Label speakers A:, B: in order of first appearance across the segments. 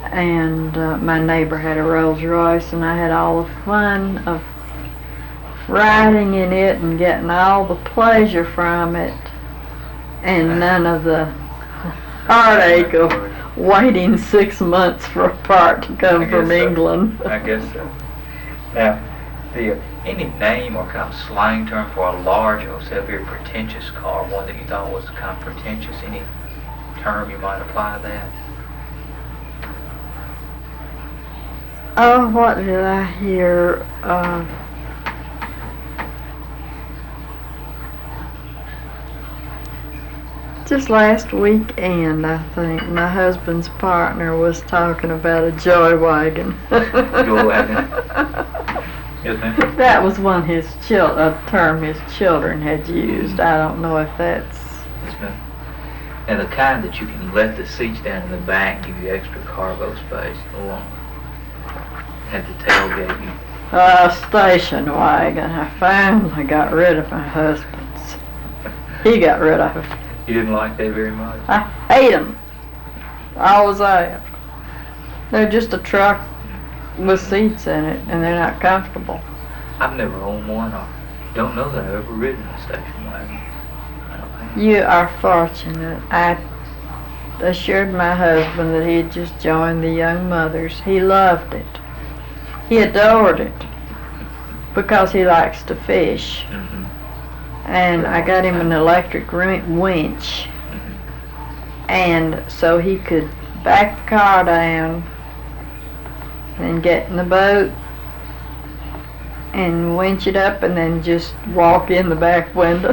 A: and my neighbor had a Rolls Royce, and I had all the fun of riding in it and getting all the pleasure from it, and none of the heartache of waiting 6 months for a part to come from England.
B: I guess so. Now, any name or kind of slang term for a large or say a very pretentious car, one that you thought was kind of pretentious, any term you might apply to that?
A: Oh, what did I hear? Just last weekend, I think, my husband's partner was talking about a joy wagon.
B: Joy wagon. Yes, ma'am.
A: That was one a term his children had used. I don't know if that's...
B: Yes, ma'am. And the kind that you can let the seats down in the back, give you extra cargo space, or have the tailgate you.
A: A station wagon. I finally got rid of my husband's. He got rid of it.
B: You didn't like that very much?
A: I hate them. I always have. They're just a truck with seats in it, and they're not comfortable.
B: I've never owned one, or don't know that I've ever ridden a station wagon.
A: You are fortunate. I assured my husband that he had just joined the Young Mothers. He loved it. He adored it because he likes to fish.
B: Mm-hmm.
A: And I got him an electric winch, and so he could back the car down and get in the boat and winch it up and then just walk in the back window.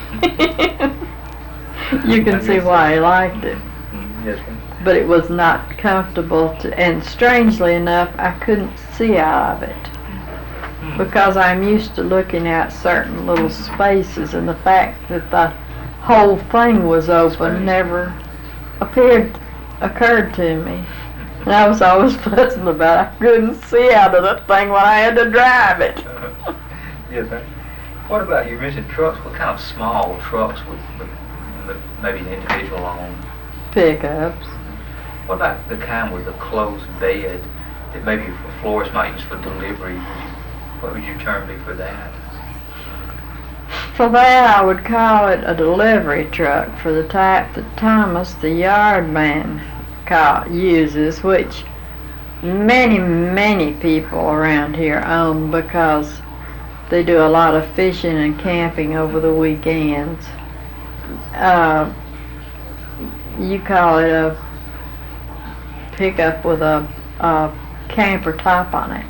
A: You can see why he liked it.
B: Yes, ma'am.
A: But it was not comfortable and strangely enough, I couldn't see out of it. Because I'm used to looking at certain little spaces, and the fact that the whole thing was open never occurred to me. And I was always fussing about it. I couldn't see out of that thing when I had to drive it.
B: Yes, ma'am. What about, you mentioned trucks, what kind of small trucks would maybe an individual own?
A: Pickups.
B: What about the kind with a closed bed that maybe a florist might use for delivery? What would your term be for that?
A: For that, I would call it a delivery truck, for the type that Thomas, the yard man, uses, which many people around here own because they do a lot of fishing and camping over the weekends. You call it a pickup with a camper top on it.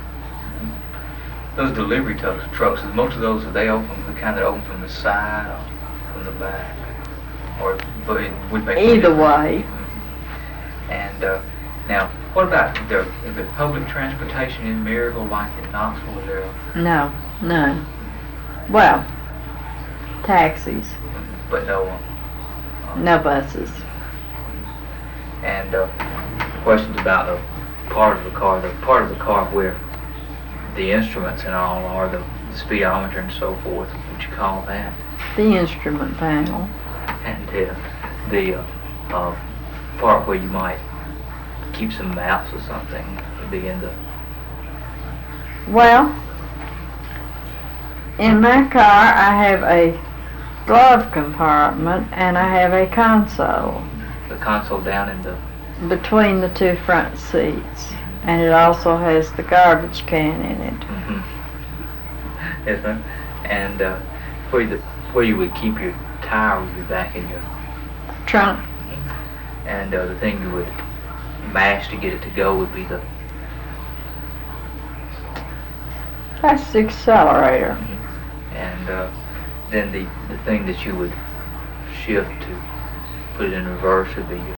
B: Those delivery trucks, most of those, are they open, the kind that open from the side or from the back? Or but it would make
A: either way.
B: And now, what about, is there public transportation in Maryville like in Knoxville? Is there?
A: No, none. Well, taxis.
B: But no
A: no buses.
B: And questions about the part of the car where the instruments and all are, the speedometer and so forth, what you call that?
A: The instrument panel.
B: And the part where you might keep some maps or something would be in the...
A: Well, in my car I have a glove compartment and I have a console.
B: The console down in the...
A: between the two front seats. And it also has the garbage can in it.
B: Mm-hmm. Yes, ma'am. And where you would keep your tire would be back in your
A: trunk.
B: Mm-hmm. And the thing you would mash to get it to go would be the...
A: That's the accelerator.
B: Mm-hmm. And then the thing that you would shift to put it in reverse would be your